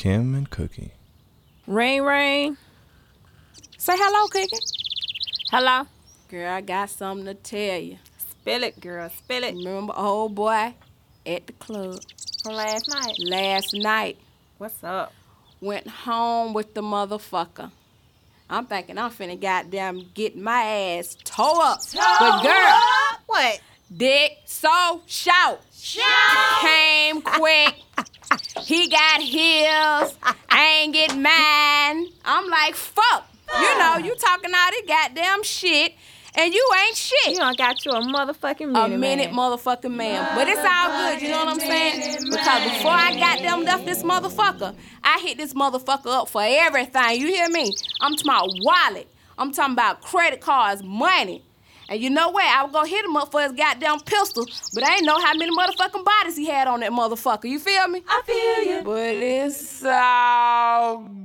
Kim and Cookie. Ring, ring. Say hello, Cookie. Hello. Girl, I got something to tell you. Spill it, girl. Spill it. Remember old boy at the club? From last night. Last night. What's up? Went home with the motherfucker. I'm thinking I'm finna goddamn get my ass tore up. But girl, What? dick so shout. Came quick. He got heels. I ain't get mine. I'm like, fuck. You know, you talking all this goddamn shit, and you ain't shit. You done got you a motherfucking minute, A minute motherfucking man. But it's all good, you know what I'm saying? Because before I goddamn left this motherfucker, I hit this motherfucker up for everything. You hear me? I'm talking about wallet. I'm talking about credit cards, money. And you know what? I was gonna hit him up for his goddamn pistol, but I ain't know how many motherfucking bodies he had on that motherfucker. You feel me? I feel you. But it's all